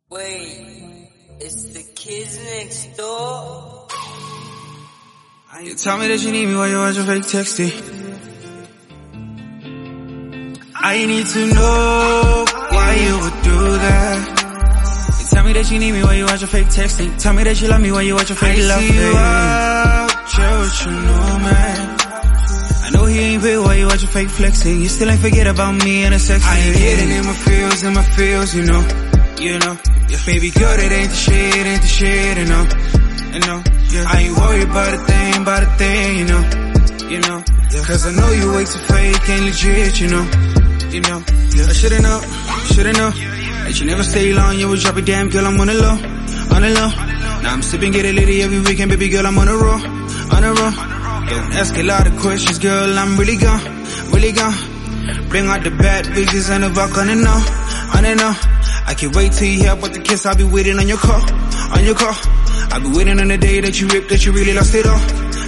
Wait, it's the kids next door. You tell me that you need me while you watch your fake texting. I need to know why you would do that. You tell me that you need me while you watch your fake texting. Tell me that you love me while you watch your fake love. I see you out, share what you know, man. I know he ain't paid while you watch your fake flexing. You still ain't forget about me and the sex. I ain't getting in my feels, you know. Yeah, baby girl, that ain't the shit, you know. Yeah. I ain't worried about a thing, you know. Yeah. Cause I know you way too fake and legit, you know. Yeah. I should've known that you never stay long, you would drop it, damn girl, I'm on the low. Now I'm sipping, get a lady every weekend, baby girl, I'm on a roll. Don't ask a lot of questions, girl, I'm really gone. Bring out the bad bitches and the vodka, on and on. I can't wait till you hear about the kiss, I'll be waiting on your call. I'll be waiting on the day that you ripped, that you really lost it all.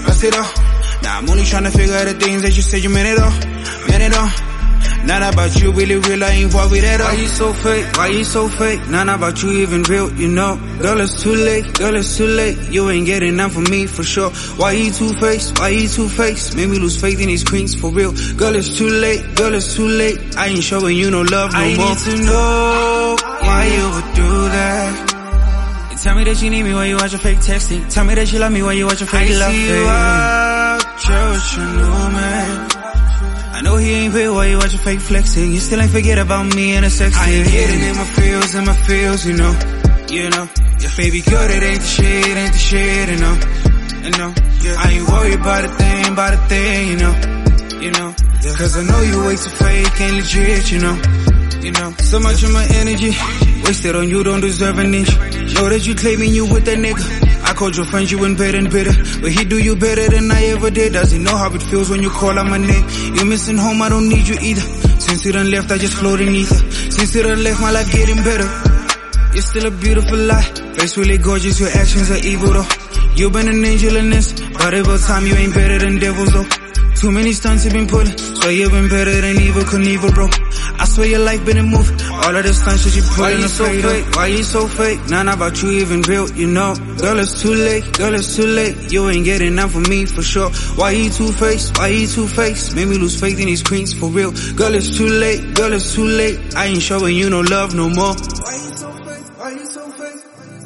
Now I'm only trying to figure out the things that you said you meant it all. Not about you, really real, I ain't involved with that all. Why you so fake? Not about you even real, you know. Girl, it's too late, you ain't getting none from me for sure. Why you two-faced? Made me lose faith in these queens for real. Girl, it's too late, I ain't showing you no love no more. I need to know why you would do that. You tell me that you need me while you watch your fake texting. Tell me that you love me while you watch your fake love. I see you out, share what you know, man. I know he ain't paid while you watch your fake flexing. You still ain't forget about me and the sex. I ain't getting in my feels, you know. Yeah, baby girl, that ain't the shit, you know. Yeah. I ain't worried about a thing, you know. Yeah. Cause I know you way too fake and legit, you know. So much of my energy wasted on you, don't deserve an inch. Know that you claiming you with that nigga. I called your friends, you ain't bitter. But he do you better than I ever did. Does he know how it feels when you call out my name? You're missing home, I don't need you either. Since you done left, I just float in ether. Since you done left, my life getting better. You're still a beautiful lie. Face really gorgeous, your actions are evil though. You've been an angel in this, but about time you ain't better than devils though. Too many stunts you've been pulling, so you've been better than Evel Knievel, bro. I swear your life been a movie. All of the stunts that you pulling. Why you so fake? None about you even real, you know. Girl, it's too late, you ain't getting none from me for sure. Why you two-faced? Made me lose faith in these queens for real. Girl, it's too late, I ain't showing you no love no more. Why you so fake?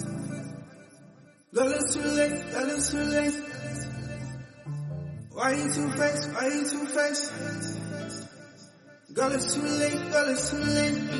Girl, it's too late. Why you two-faced? Girl, it's too late.